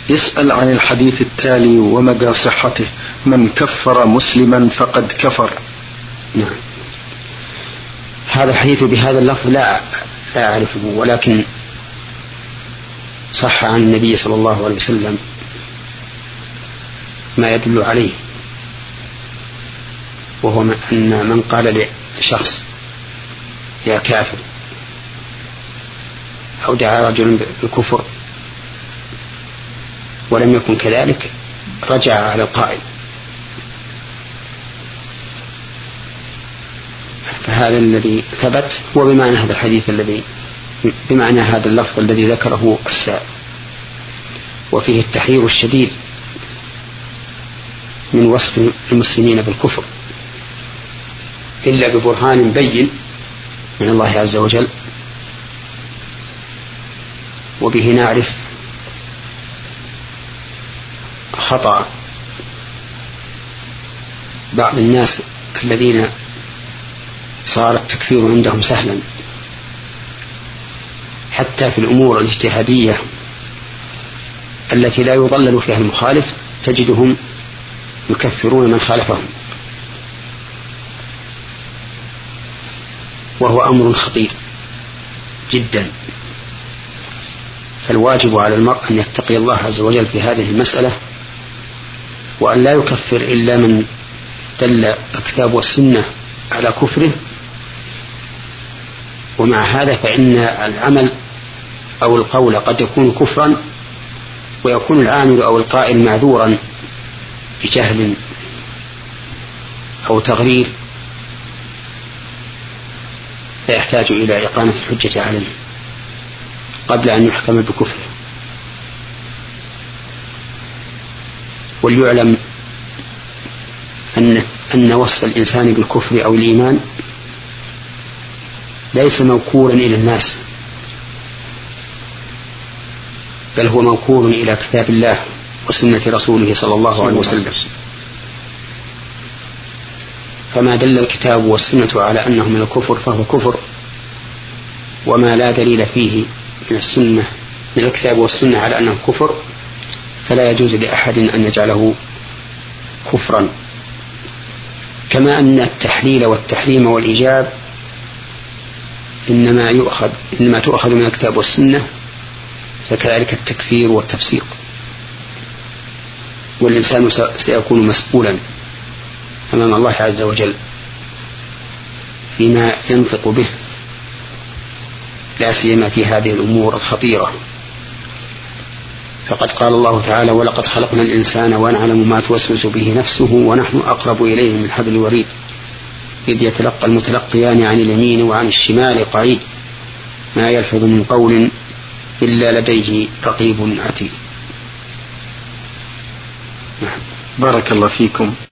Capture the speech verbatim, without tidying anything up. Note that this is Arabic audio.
يسأل عن الحديث التالي ومدى صحته: من كفر مسلما فقد كفر. نعم. هذا الحديث بهذا اللفظ لا لا أعرفه، ولكن صح عن النبي صلى الله عليه وسلم ما يدل عليه، وهو أن من قال لشخص يا كافر أو دعا رجل بالكفر ولم يكن كذلك رجع على القائل، فهذا الذي ثبت هو بمعنى هذا الحديث الذي بمعنى هذا اللفظ الذي ذكره السائل، وفيه التحذير الشديد من وصف المسلمين بالكفر إلا ببرهان بين من الله عز وجل. وبه نعرف خطأ بعض الناس الذين صار التكفير عندهم سهلا حتى في الأمور الاجتهادية التي لا يضلل فيها المخالف، تجدهم يكفرون من خالفهم، وهو أمر خطير جدا. فالواجب على المرء أن يتقي الله عز وجل في هذه المسألة، وأن لا يكفر إلا من دل الكتاب والسنة على كفره. ومع هذا فإن العمل أو القول قد يكون كفرا، ويكون العامل أو القائل معذورا بجهل أو تغرير، فيحتاج إلى إقامة الحجة عليه قبل أن يحكم بكفره. وليعلم أن أن وصف الإنسان بالكفر أو الإيمان ليس موكولا إلى الناس، بل هو موكول إلى كتاب الله وسنة رسوله صلى الله عليه وسلم. فما دل الكتاب والسنة على أنه من الكفر فهو كفر، وما لا دليل فيه من السنة من الكتاب والسنة على أنه كفر فلا يجوز لأحد أن يجعله كفرا. كما أن التحليل والتحريم والإيجاب إنما يؤخذ إنما تؤخذ من الكتاب والسنة، فكذلك التكفير والتفسيق. والإنسان سيكون مسؤولا أمام الله عز وجل فيما ينطق به، لا سيما في هذه الأمور الخطيرة. فقد قال الله تعالى: ولقد خلقنا الإنسان ونعلم ما توسوس به نفسه ونحن أقرب إليه من حبل الوريد إذ يتلقى المتلقيان عن اليمين وعن الشمال قعيد ما يلفظ من قول إلا لديه رقيب عتيد. بارك الله فيكم.